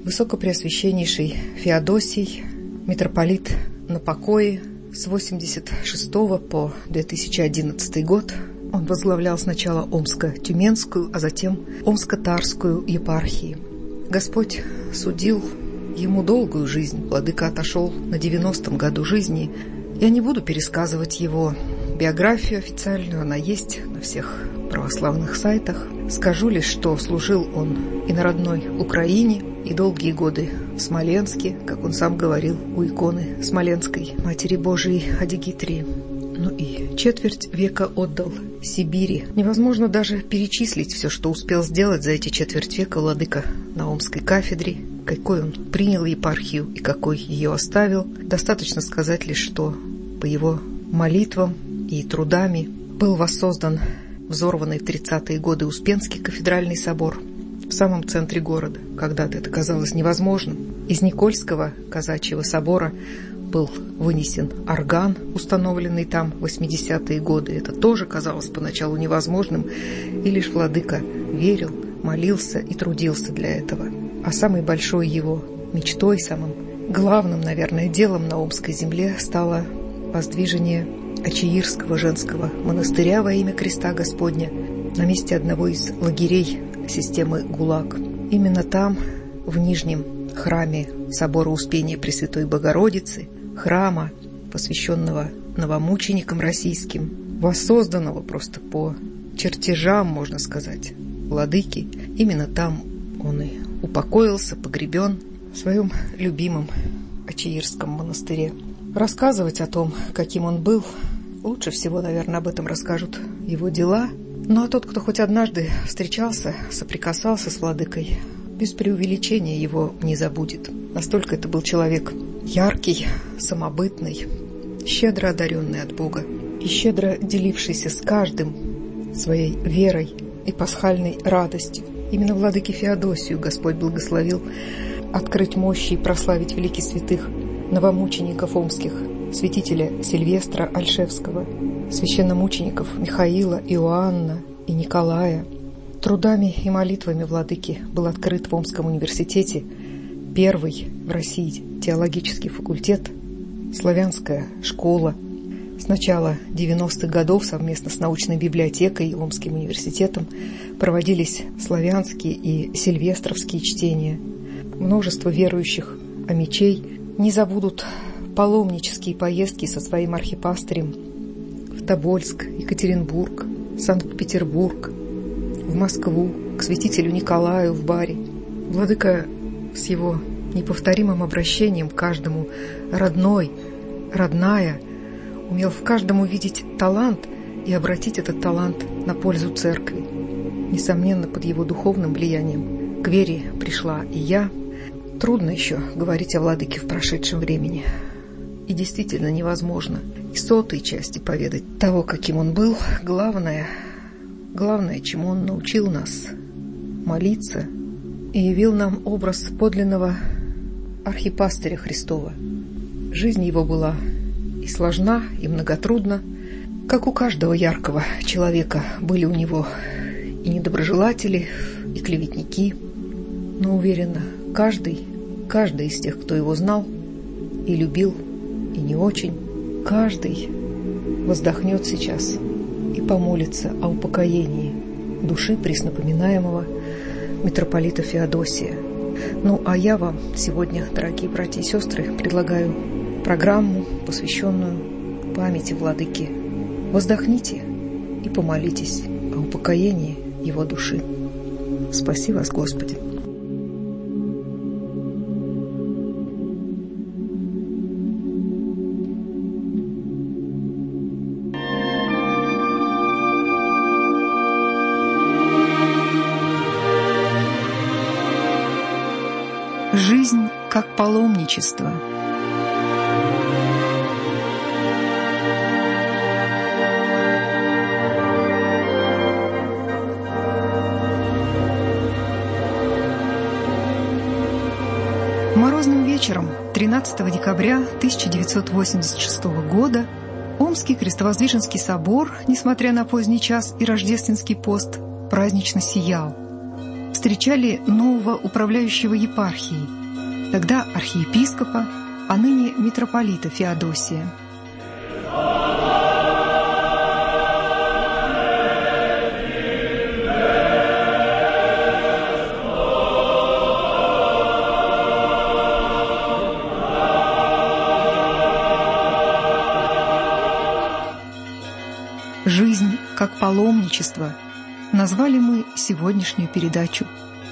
Высокопреосвященнейший Феодосий, митрополит на покое с восемьдесят шестого по две тысячи одиннадцатый год. Он возглавлял сначала Омско-Тюменскую, а затем Омско-Тарскую епархии. Господь судил ему долгую жизнь. Владыка отошел на девяностом году жизни. Я не буду пересказывать его биографию официальную, она есть на всех православных сайтах. Скажу лишь, что служил он и на родной Украине, и долгие годы в Смоленске, как он сам говорил, у иконы Смоленской Матери Божией Адигитрии. Ну и четверть века отдал Сибири. Невозможно даже перечислить все, что успел сделать за эти четверть века владыка на Омской кафедре, какой он принял епархию и какой ее оставил. Достаточно сказать лишь, что по его молитвам и трудами был воссоздан взорванный в тридцатые годы Успенский кафедральный собор в самом центре города. Когда-то это казалось невозможным. Из Никольского казачьего собора был вынесен орган, установленный там в восьмидесятые годы. Это тоже казалось поначалу невозможным, и лишь владыка верил, молился и трудился для этого. А самой большой его мечтой, самым главным, наверное, делом на Омской земле стало воздвижение Ачеирского женского монастыря во имя Креста Господня на месте одного из лагерей системы ГУЛАГ. Именно там, в Нижнем храме собора Успения Пресвятой Богородицы, храма, посвященного новомученикам российским, воссозданного просто по чертежам, можно сказать, владыки, именно там он и упокоился, погребен в своем любимом Ачеирском монастыре. Рассказывать о том, каким он был, лучше всего, наверное, об этом расскажут его дела. Ну а тот, кто хоть однажды встречался, соприкасался с владыкой, без преувеличения его не забудет. Настолько это был человек яркий, самобытный, щедро одаренный от Бога и щедро делившийся с каждым своей верой и пасхальной радостью. Именно владыке Феодосию Господь благословил открыть мощи и прославить великих святых новомучеников омских, святителя Сильвестра Альшевского, священномучеников Михаила, Иоанна и Николая. Трудами и молитвами владыки был открыт в Омском университете первый в России теологический факультет, славянская школа. С начала девяностых годов совместно с научной библиотекой и Омским университетом проводились славянские и сильвестровские чтения. Множество верующих омичей не забудут паломнические поездки со своим архипастырем в Тобольск, Екатеринбург, Санкт-Петербург, в Москву, к святителю Николаю в Баре. Владыка с его неповторимым обращением к каждому родной, родная, умел в каждом увидеть талант и обратить этот талант на пользу церкви. Несомненно, под его духовным влиянием к вере пришла и я. Трудно еще говорить о владыке в прошедшем времени. И действительно невозможно и сотой части поведать того, каким он был. Главное, главное, чему он научил нас — молиться, и явил нам образ подлинного архипастыря Христова. Жизнь его была и сложна, и многотрудна. Как у каждого яркого человека были у него и недоброжелатели, и клеветники. Но уверена, каждый, каждый из тех, кто его знал и любил, и не очень, каждый воздохнет сейчас и помолится о упокоении души преснопоминаемого митрополита Феодосия. Ну, а я вам сегодня, дорогие братья и сестры, предлагаю программу, посвященную памяти владыки. Воздохните и помолитесь о упокоении его души. Спаси вас, Господи! Жизнь как паломничество. Морозным вечером тринадцатого декабря тысяча девятьсот восемьдесят шестого года Омский Крестовоздвиженский собор, несмотря на поздний час и рождественский пост, празднично сиял. встречали нового управляющего епархией, тогда архиепископа, а ныне митрополита Феодосия. «Жизнь как паломничество» назвали мы сегодняшнюю передачу.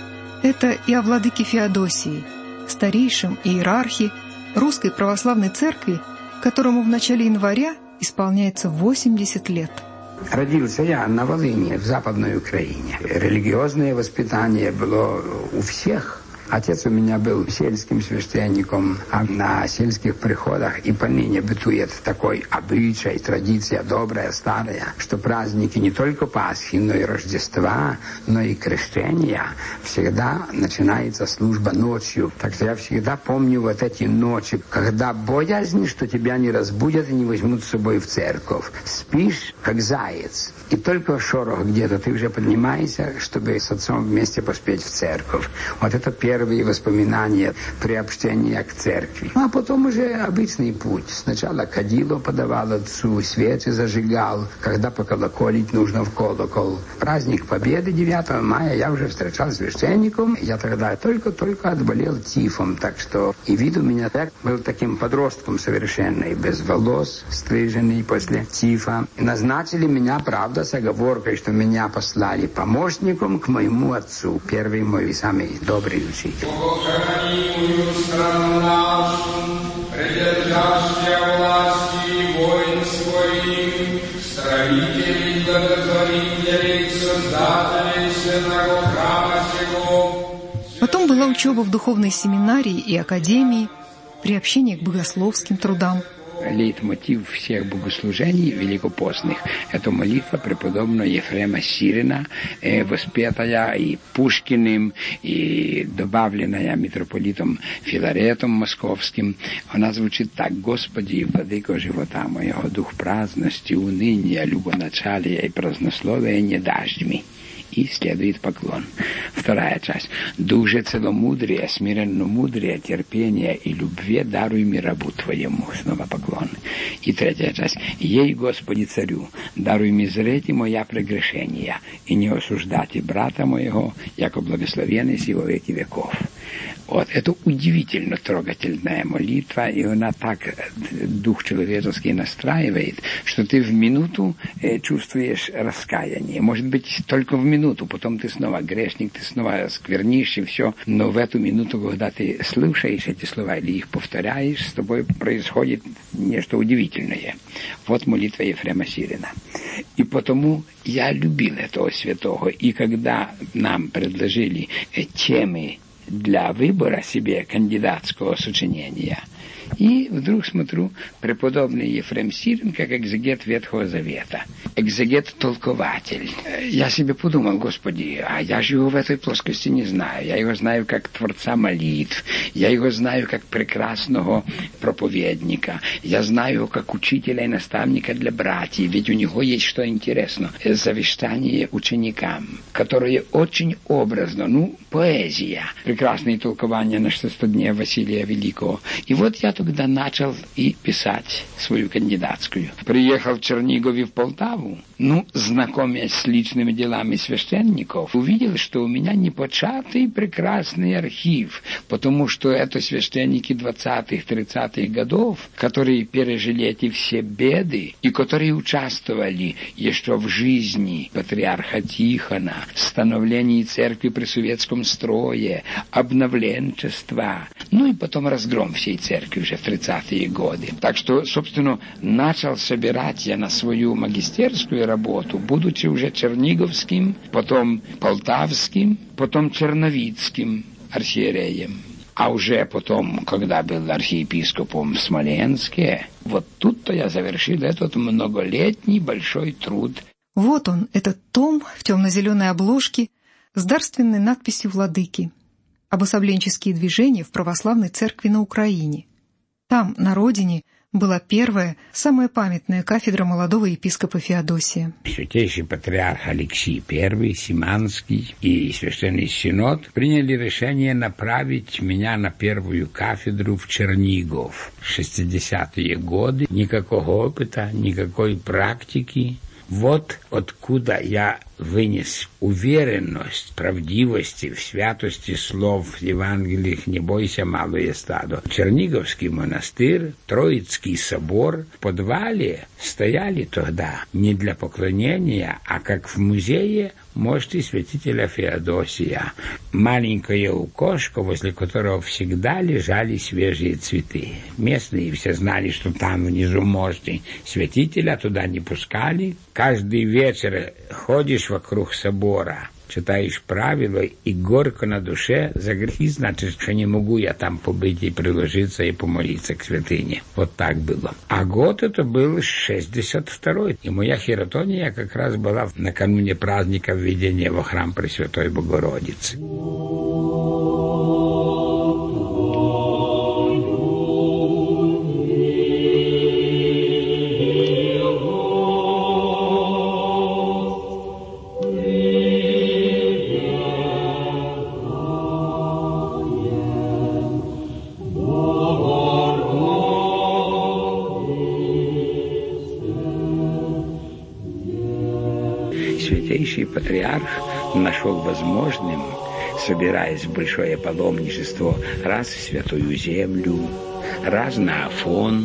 Это и о владыке Феодосии, старейшем иерархе Русской Православной Церкви, которому в начале января исполняется восемьдесят лет. Родился я на Волыни, в Западной Украине. Религиозное воспитание было у всех. Отец у меня был сельским священником, а на сельских приходах и поныне бытует такой обычай, традиция добрая, старая, что праздники не только Пасхи, но и Рождества, но и крещения всегда начинается служба ночью. Так что я всегда помню вот эти ночи, когда боязнь, что тебя не разбудят и не возьмут с собой в церковь. Спишь, как заяц, и только шорох где-то ты уже поднимаешься, чтобы с отцом вместе поспеть в церковь. Вот это первое. Первые воспоминания приобщения к церкви. А потом уже обычный путь. Сначала кадило подавал отцу, свечи зажигал. Когда поколоколить нужно в колокол. Праздник Победы девятого мая я уже встречал священником. Я тогда только-только отболел тифом. Так что и вид у меня так был таким подростком совершенно. Без волос, стриженный после тифа. И назначили меня, правда, с оговоркой, что меня послали помощником к моему отцу. Первый мой самый добрый учитель. Охрани мою страну нашу, придержащая власти воин своих, строителей, благотворителей, создателей святого храма сего. Потом была учеба в духовной семинарии и академии, приобщение к богословским трудам. Лейтмотив всех богослужений великопостных – это молитва преподобного Ефрема Сирина, э, воспетая и Пушкиным, и добавленная митрополитом Филаретом Московским. Она звучит так: «Господи, владыко живота моего, дух праздности, уныния, любоначалия и празднословия не дашь мне». И следует поклон. Вторая часть. «Дух же целомудрия, смиренно-мудрия, терпения и любви даруй мне рабу Твоему». Снова поклон. И третья часть. «Ей, Господи, царю, даруй мне зреть и моя прегрешения, и не осуждать и брата моего, яко благословенный сего веки веков». Вот, это удивительно трогательная молитва, и она так дух человеческий настраивает, что ты в минуту э, чувствуешь раскаяние. Может быть, только в минуту, потом ты снова грешник, ты снова сквернишь и все. Но в эту минуту, когда ты слушаешь эти слова или их повторяешь, с тобой происходит нечто удивительное. Вот молитва Ефрема Сирина. И потому я любил этого святого, и когда нам предложили э, темы для выбора себе кандидатского сочинения, и вдруг смотрю, преподобный Ефрем Сирин как экзегет Ветхого Завета, экзегет-толкователь. Я себе подумал: Господи, а я же его в этой плоскости не знаю. Я его знаю как творца молитв, я его знаю как прекрасного проповедника, я знаю его как учителя и наставника для братьев, ведь у него есть что интересно. Завещание ученикам, которое очень образно, ну, поэзия, прекрасные толкования на шестистодне Василия Великого. И вот я тогда начал и писать свою кандидатскую. Приехал в Чернигов и в Полтаву, ну, знакомясь с личными делами священников, увидел, что у меня непочатый прекрасный архив, потому что это священники двадцатых-тридцатых годов, которые пережили эти все беды и которые участвовали еще в жизни патриарха Тихона, становлении церкви при советском строе, обновленчества, ну и потом разгром всей церкви уже в тридцатые годы. Так что, собственно, начал собирать я на свою магистерскую работу, будучи уже черниговским, потом полтавским, потом черновицким архиереем. А уже потом, когда был архиепископом в Смоленске, вот тут-то я завершил этот многолетний большой труд. Вот он, этот том в темно-зеленой обложке с дарственной надписью владыки. Обособленческие движения в православной церкви на Украине. Там, на родине, была первая, самая памятная кафедра молодого епископа Феодосия. Святейший патриарх Алексий Первый, Симанский и Священный Синод приняли решение направить меня на первую кафедру в Чернигов. шестидесятые годы, никакого опыта, никакой практики. Вот откуда я вынес уверенность, правдивости, в святости слов в Евангелиях «Не бойся, малое стадо». Черниговский монастырь, Троицкий собор в подвале стояли тогда не для поклонения, а как в музее мощи святителя Феодосия. Маленькое окошко, возле которого всегда лежали свежие цветы. Местные все знали, что там внизу мощи святителя, туда не пускали. Каждый вечер ходишь вокруг собора, читаешь правила, и горько на душе за грехи, значит, что не могу я там побыть и приложиться и помолиться к святыне. Вот так было. А год это был шестьдесят второй, и моя хиротония как раз была накануне праздника введения во храм Пресвятой Богородицы. Святейший патриарх нашел возможным, собираясь в большое паломничество, раз в Святую Землю, раз на Афон,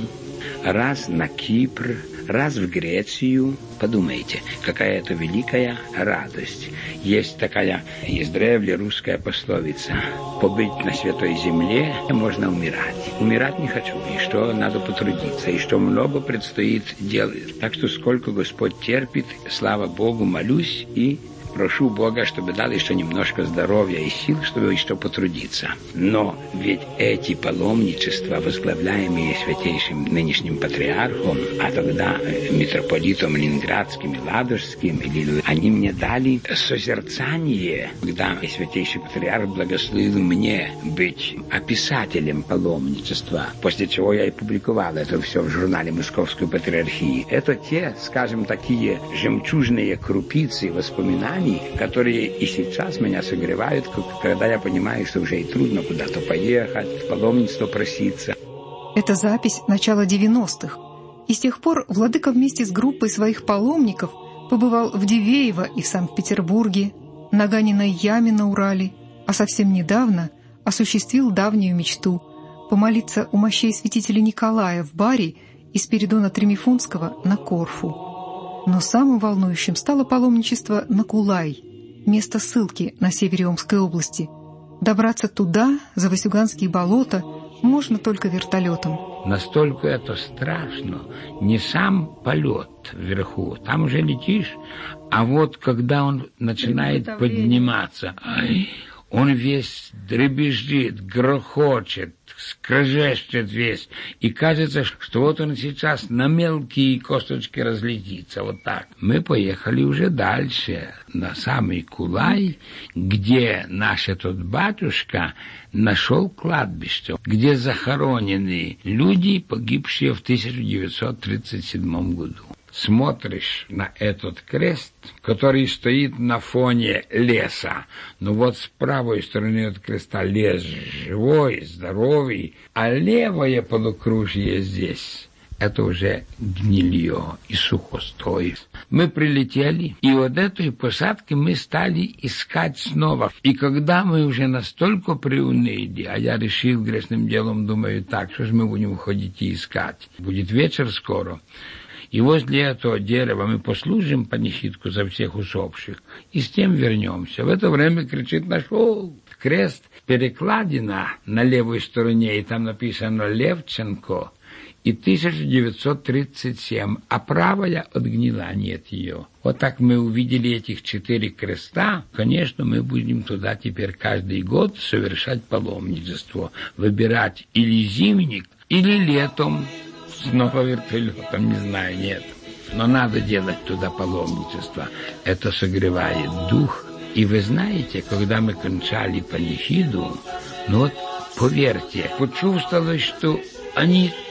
раз на Кипр, раз в Грецию. Подумайте, какая это великая радость. Есть такая издревле русская пословица: побыть на святой земле можно умирать. Умирать не хочу, и что надо потрудиться, и что много предстоит делать. Так что сколько Господь терпит, слава Богу, молюсь и прошу Бога, чтобы дал еще немножко здоровья и сил, чтобы еще потрудиться. Но ведь эти паломничества, возглавляемые святейшим нынешним патриархом, а тогда митрополитом Ленинградским и Ладожским, они мне дали созерцание, когда святейший патриарх благословил мне быть описателем паломничества, после чего я и публиковал это все в журнале Московской патриархии. Это те, скажем, такие жемчужные крупицы воспоминаний, которые и сейчас меня согревают, когда я понимаю, что уже и трудно куда-то поехать, в паломничество проситься. Это запись начала девяностых. И с тех пор владыка вместе с группой своих паломников побывал в Дивеево и в Санкт-Петербурге, на Ганиной яме на Урале, а совсем недавно осуществил давнюю мечту – помолиться у мощей святителя Николая в Бари и Спиридона Тремифунского на Корфу. Но самым волнующим стало паломничество на Кулай, место ссылки на севере Омской области. Добраться туда, за Васюганские болота, можно только вертолетом. Настолько это страшно. Не сам полет вверху, там уже летишь, а вот когда он начинает подниматься, ай, он весь дребезжит, грохочет, скрежещет весь, и кажется, что вот он сейчас на мелкие косточки разлетится, вот так. Мы поехали уже дальше, на самый Кулай, где наш этот батюшка нашел кладбище, где захоронены люди, погибшие в тысяча девятьсот тридцать седьмом году. Смотришь на этот крест, который стоит на фоне леса. Ну вот с правой стороны от креста лес живой, здоровый, а левое полукружие здесь — это уже гнилье и сухостой. Мы прилетели, и вот этой посадки мы стали искать снова. И когда мы уже настолько приуныли, а я решил грешным делом, думаю, так, что же мы будем ходить и искать? Будет вечер скоро. И возле этого дерева мы послужим панихидку за всех усопших, и с тем вернемся. В это время кричит нашел крест, перекладина на левой стороне, и там написано «Левченко», и тысяча девятьсот тридцать семь, а правая отгнила, нет ее. Вот так мы увидели этих четыре креста. Конечно, мы будем туда теперь каждый год совершать паломничество, выбирать или зимник, или летом. Снова вертолетом, не знаю, нет. Но надо делать туда паломничество. Это согревает дух. И вы знаете, когда мы кончали панихиду, ну вот, поверьте, почувствовалось, что они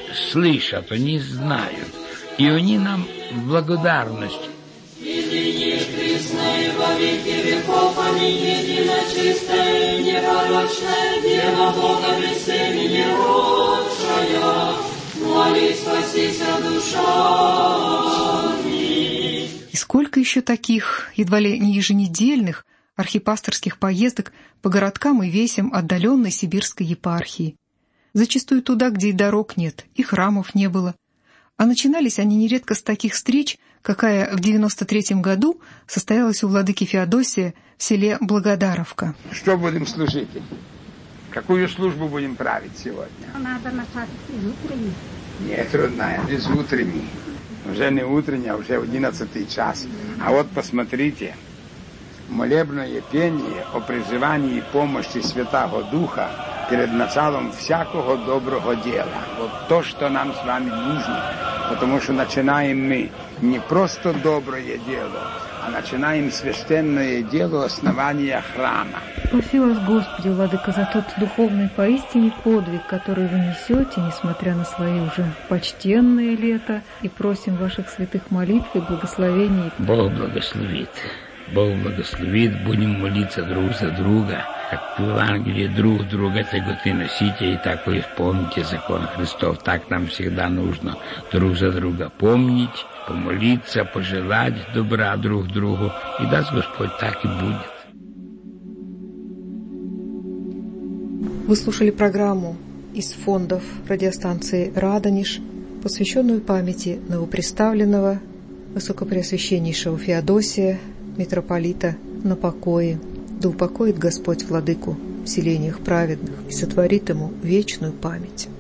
слышат, они знают. И они нам благодарность. Во веки веков, аминь, едино чистая и непорочная Дева Бога без семени родшая, молись, спасися душа. И сколько еще таких, едва ли не еженедельных, архипасторских поездок по городкам и весям отдаленной сибирской епархии. Зачастую туда, где и дорог нет, и храмов не было. А начинались они нередко с таких встреч, какая в девяносто третьем году состоялась у владыки Феодосия в селе Благодаровка. Что будем служить? Какую службу будем править сегодня? Надо начать из утренней. Нет, трудная, из утренней. Уже не утренняя, уже одиннадцатый час. А вот посмотрите, молебное пение о призывании помощи Святого Духа перед началом всякого доброго дела. Вот то, что нам с вами нужно. Потому что начинаем мы не просто доброе дело, а начинаем священное дело основания храма. Спаси вас, Господи, Владыка, за тот духовный поистине подвиг, который вы несете, несмотря на свои уже почтенные лета, и просим ваших святых молитв и благословений. Бог благословит. Бог благословит, будем молиться друг за друга, как в Евангелии друг друга тяготы носите, и так вы исполните закон Христов. Так нам всегда нужно друг за друга помнить, помолиться, пожелать добра друг другу, и даст Господь, так и будет. Вы слушали программу из фондов радиостанции «Радонеж», посвященную памяти новоприставленного высокопреосвященнейшего Феодосия, митрополита на покое. Да упокоит Господь владыку в селениях праведных и сотворит ему вечную память.